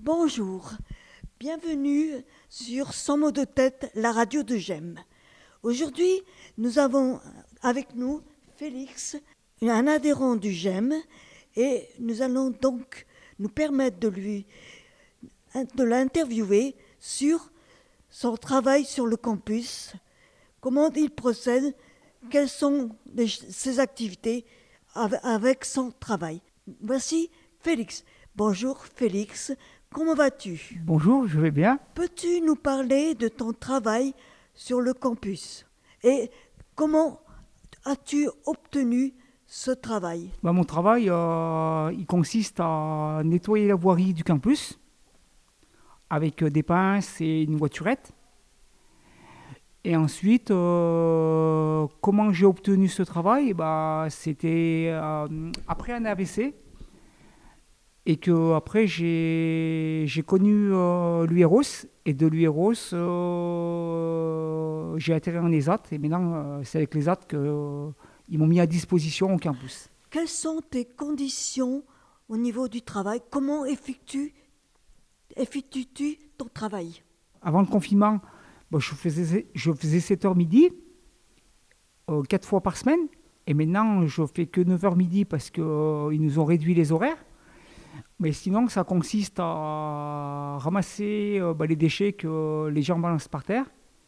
Bonjour, bienvenue sur Sans mots de tête, la radio de GEM. Aujourd'hui, nous avons avec nous Félix, un adhérent du GEM, et nous allons donc nous permettre de l'interviewer sur son travail sur le campus, comment il procède, quelles sont ses activités avec son travail. Voici Félix. Bonjour Félix, comment vas-tu? Bonjour, je vais bien. Peux-tu nous parler de ton travail sur le campus et comment as-tu obtenu ce travail? Mon travail, il consiste à nettoyer la voirie du campus avec des pinces et une voiturette. Et ensuite, comment j'ai obtenu ce travail? C'était après un AVC et que après j'ai connu l'UROS et de l'UROS j'ai atterri en ESAT et maintenant c'est avec l'ESAT qu'ils m'ont mis à disposition au campus. Quelles sont tes conditions au niveau du travail? Comment effectues-tu ton travail? Avant le confinement, je faisais 7h midi, 4 fois par semaine. Et maintenant, je fais que 9h midi parce qu'ils nous ont réduit les horaires. Mais sinon, ça consiste à ramasser les déchets que les gens balancent par terre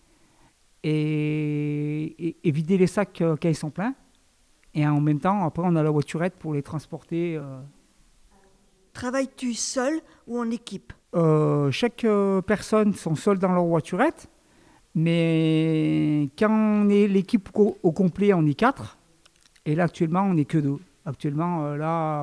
et vider les sacs quand ils sont pleins. Et en même temps, après, on a la voiturette pour les transporter. Travailles-tu seul ou en équipe? Chaque personne sont seules dans leur voiturette. Mais quand on est l'équipe au complet, on est 4. Et là, actuellement, on n'est que 2. Actuellement,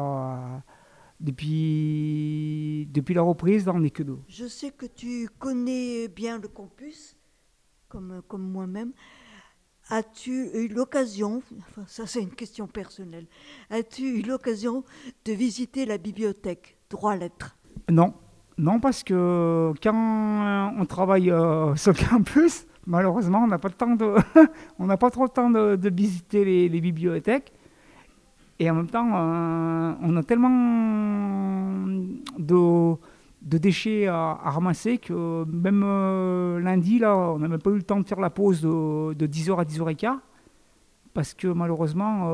depuis la reprise, là, on n'est que 2. Je sais que tu connais bien le campus, comme moi-même. As-tu eu l'occasion, enfin ça c'est une question personnelle, as-tu eu l'occasion de visiter la bibliothèque droit-lettres? Non, parce que quand on travaille sur le campus, malheureusement, on n'a pas le temps on n'a pas trop le temps de visiter les bibliothèques. Et en même temps, on a tellement de déchets à ramasser que même lundi, là, on n'a même pas eu le temps de faire la pause de 10h à 10h15. Parce que malheureusement,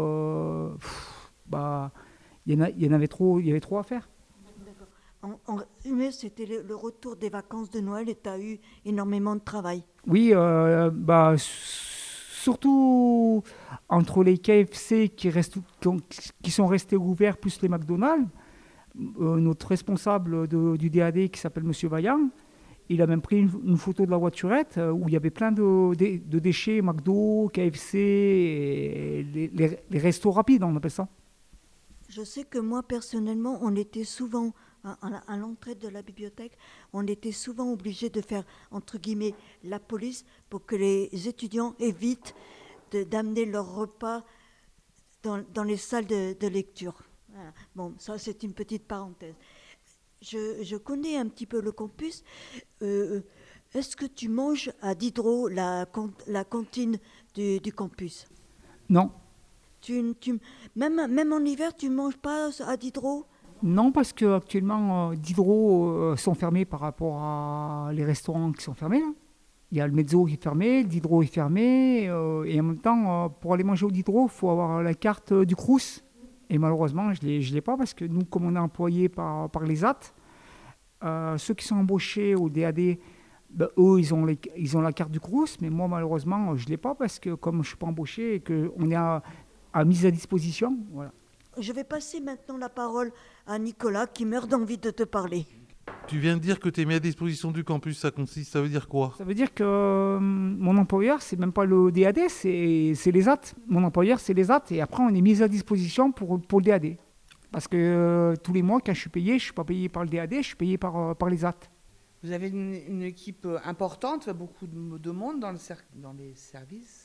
il y avait trop à faire. En résumé, c'était le retour des vacances de Noël et tu as eu énormément de travail. Oui, surtout entre les KFC qui sont restés ouverts, plus les McDonald's. Notre responsable du DAD, qui s'appelle Monsieur Vaillant, il a même pris une photo de la voiturette où il y avait plein de déchets, McDo, KFC, et les restos rapides, on appelle ça. Je sais que moi, personnellement, on était souvent, à l'entrée de la bibliothèque, on était souvent obligé de faire, entre guillemets, la police pour que les étudiants évitent d'amener leur repas dans les salles de lecture. Voilà. Bon, ça, c'est une petite parenthèse. Je connais un petit peu le campus. Est-ce que tu manges à Diderot, la cantine du campus? Non. Même en hiver, tu ne manges pas à Diderot? Non, parce qu'actuellement, Diderot sont fermés par rapport à les restaurants qui sont fermés. Là. Il y a le Mezzo qui est fermé, le Diderot est fermé. Et en même temps, pour aller manger au Diderot, il faut avoir la carte du Crous. Et malheureusement, je ne l'ai pas parce que nous, comme on est employés par les AT, ceux qui sont embauchés au DAD, eux, ils ont la carte du Crous. Mais moi, malheureusement, je ne l'ai pas parce que comme je ne suis pas embauché et qu'on est à mise à disposition, voilà. Je vais passer maintenant la parole à Nicolas qui meurt d'envie de te parler. Tu viens de dire que tu es mis à disposition du campus, ça veut dire quoi? Ça veut dire que mon employeur, c'est même pas le DAD, c'est les AT. Mon employeur, c'est les AT. Et après, on est mis à disposition pour le DAD. Parce que tous les mois, quand je suis payé, je ne suis pas payé par le DAD, je suis payé par les AT. Vous avez une équipe importante, beaucoup de monde dans les services.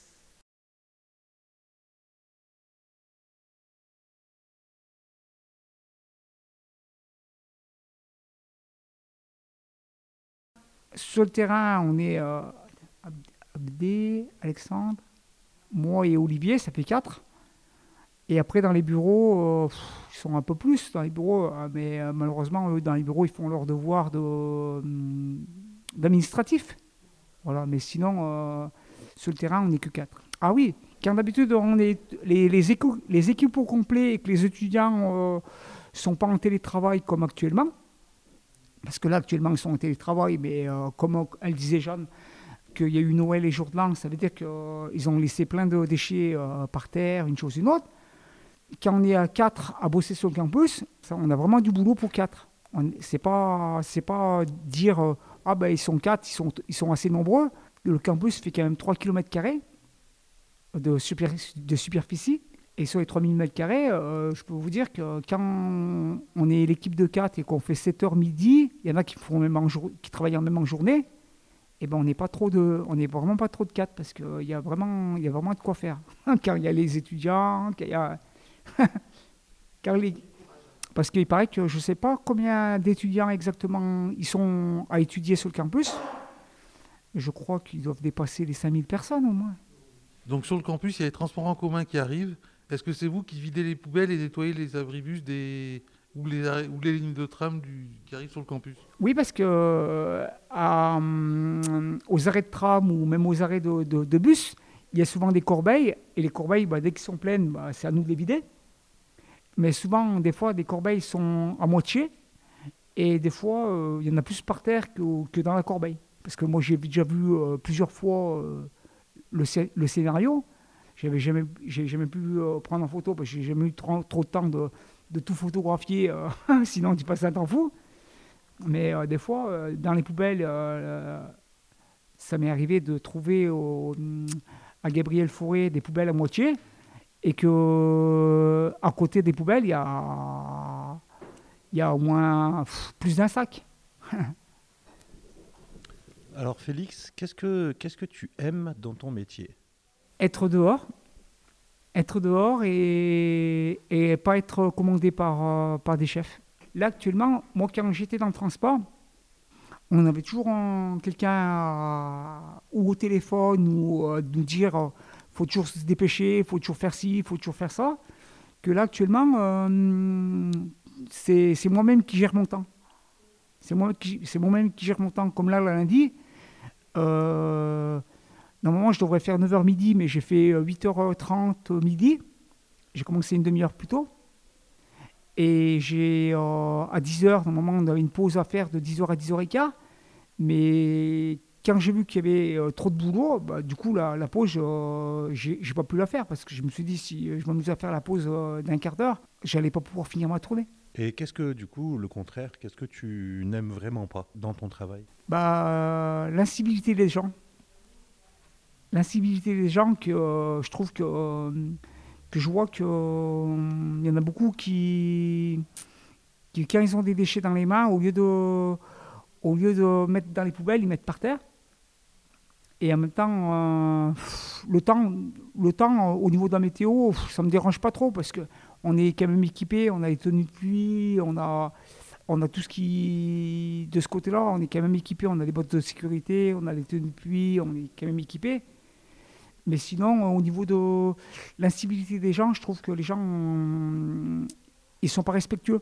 Sur le terrain, on est Abdé, Alexandre, moi et Olivier, ça fait 4. Et après, dans les bureaux, ils sont un peu plus dans les bureaux, mais malheureusement, eux, dans les bureaux, ils font leur devoir d'administratif. Voilà, mais sinon, sur le terrain, on n'est que 4. Ah oui, quand d'habitude, on est les équipes au complet et que les étudiants ne sont pas en télétravail comme actuellement, parce que là, actuellement, ils sont en télétravail, mais comme elle disait Jeanne, qu'il y a eu Noël et jour de l'an, ça veut dire qu'ils ont laissé plein de déchets par terre, une chose, une autre. Quand on est à 4 à bosser sur le campus, ça, on a vraiment du boulot pour 4. C'est pas dire ah ben ils sont 4, ils sont assez nombreux. Le campus fait quand même 3 km² de superficie. Et sur les 3000 m², je peux vous dire que quand on est l'équipe de 4 et qu'on fait 7h midi, il y en a qui travaillent même en journée, et ben on n'est vraiment pas trop de 4 parce qu'il y a vraiment de quoi faire. Quand il y a les étudiants, parce qu'il paraît que je ne sais pas combien d'étudiants exactement ils sont à étudier sur le campus. Je crois qu'ils doivent dépasser les 5000 personnes au moins. Donc sur le campus, il y a les transports en commun qui arrivent. Est-ce que c'est vous qui videz les poubelles et nettoyez les abribus ou les lignes de tram qui arrivent sur le campus? Oui, parce que aux arrêts de tram ou même aux arrêts de bus, il y a souvent des corbeilles. Et les corbeilles, dès qu'elles sont pleines, c'est à nous de les vider. Mais souvent, des fois, des corbeilles sont à moitié. Et des fois, il y en a plus par terre que dans la corbeille. Parce que moi, j'ai déjà vu plusieurs fois le scénario. J'ai jamais pu prendre en photo parce que j'ai jamais eu trop de temps de tout photographier. Sinon, tu passes un temps fou. Mais des fois, dans les poubelles, ça m'est arrivé de trouver à Gabriel Fauré des poubelles à moitié. Et qu'à côté des poubelles, il y a au moins plus d'un sac. Alors Félix, qu'est-ce que tu aimes dans ton métier? Être dehors et pas être commandé par des chefs. Là, actuellement, moi, quand j'étais dans le transport, on avait toujours quelqu'un ou au téléphone ou nous dire faut toujours se dépêcher, faut toujours faire ci, faut toujours faire ça. Que là, actuellement, c'est moi-même qui gère mon temps. C'est moi-même qui gère mon temps. Comme là, le lundi, normalement, je devrais faire 9h midi, mais j'ai fait 8h30 midi. J'ai commencé une demi-heure plus tôt. Et à 10h, normalement, on avait une pause à faire de 10h à 10h15. Mais quand j'ai vu qu'il y avait trop de boulot, du coup, la pause, j'ai pas pu la faire parce que je me suis dit, si je m'amusais à faire la pause d'un quart d'heure, j'allais pas pouvoir finir ma tournée. Et qu'est-ce que, du coup, le contraire, qu'est-ce que tu n'aimes vraiment pas dans ton travail? L'incivilité des gens. L'incivilité des gens que je trouve que je vois qu'il y en a beaucoup qui, quand ils ont des déchets dans les mains, au lieu de mettre dans les poubelles, ils mettent par terre. Et en même temps, le temps au niveau de la météo, ça ne me dérange pas trop parce qu'on est quand même équipé, on a les tenues de pluie, on a tout ce qui... De ce côté-là, on est quand même équipé, on a les bottes de sécurité, on a les tenues de pluie, on est quand même équipé. Mais sinon, au niveau de l'incivilité des gens, je trouve que les gens, ils ne sont pas respectueux.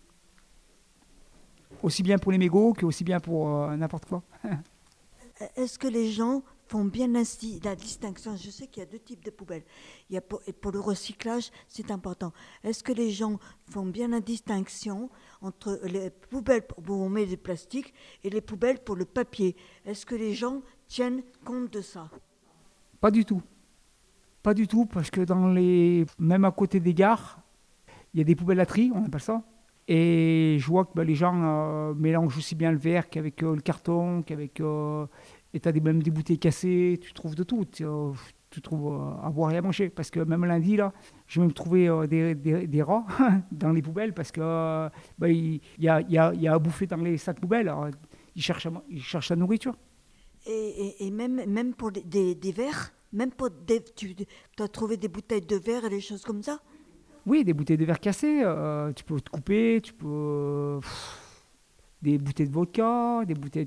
Aussi bien pour les mégots qu'aussi bien pour n'importe quoi. Est-ce que les gens font bien la distinction? Je sais qu'il y a deux types de poubelles. Il y a pour le recyclage, c'est important. Est-ce que les gens font bien la distinction entre les poubelles où on met du plastique et les poubelles pour le papier? Est-ce que les gens tiennent compte de ça? Pas du tout. Pas du tout, parce que même à côté des gares, il y a des poubelles à tri, on appelle ça. Et je vois que les gens mélangent aussi bien le verre qu'avec le carton, et tu as même des bouteilles cassées, tu trouves de tout. Tu trouves à boire et à manger. Parce que même lundi, là, j'ai même trouvé des rats dans les poubelles, parce que il y a à bouffer dans les sacs poubelles. Alors, ils cherchent la nourriture. Et même pour des verres, même pour tu as trouvé des bouteilles de verre et des choses comme ça? Oui, des bouteilles de verre cassées, tu peux te couper, des bouteilles de vodka, des bouteilles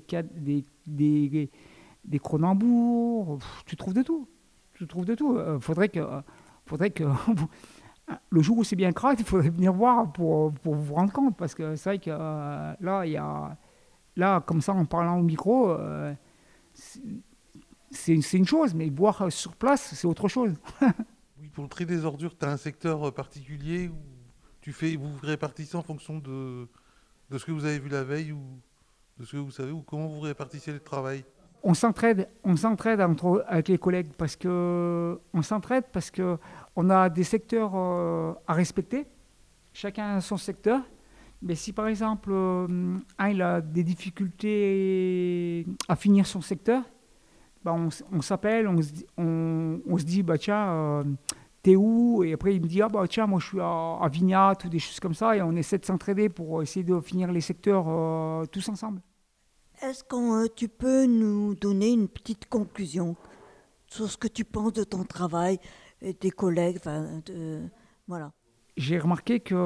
des Kronenbourg, tu trouves de tout. Tu trouves de tout. Faudrait que Le jour où c'est bien crade, il faudrait venir voir pour vous rendre compte, parce que c'est vrai que là, là, comme ça, en parlant au micro, c'est une chose, mais voir sur place, c'est autre chose. Oui, pour le tri des ordures, tu as un secteur particulier où vous vous répartissez en fonction de ce que vous avez vu la veille ou de ce que vous savez, ou comment vous répartissez le travail? On s'entraide avec les collègues parce que on a des secteurs à respecter, chacun a son secteur. Mais si par exemple un il a des difficultés à finir son secteur, bah, on s'appelle, on se dit bah tiens t'es où? Et après il me dit ah bah tiens moi je suis à Vignat ou des choses comme ça, et on essaie de s'entraider pour essayer de finir les secteurs tous ensemble. Est-ce que tu peux nous donner une petite conclusion sur ce que tu penses de ton travail et tes collègues, voilà. J'ai remarqué que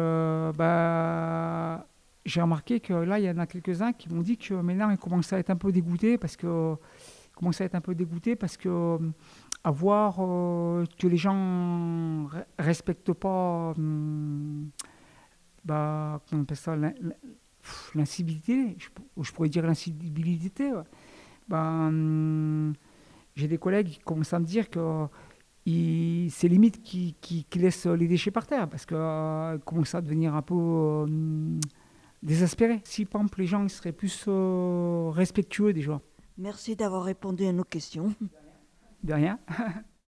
là il y en a quelques-uns qui m'ont dit que maintenant ils commencent à être un peu dégoûtés parce que à voir que les gens respectent pas comment on appelle ça, l'incivilité, je pourrais dire l'incivilité. Ouais. J'ai des collègues qui commencent à me dire que c'est limite qui laissent les déchets par terre parce que commence à devenir un peu désespéré. Si par exemple les gens ils seraient plus respectueux déjà. Merci d'avoir répondu à nos questions. De rien.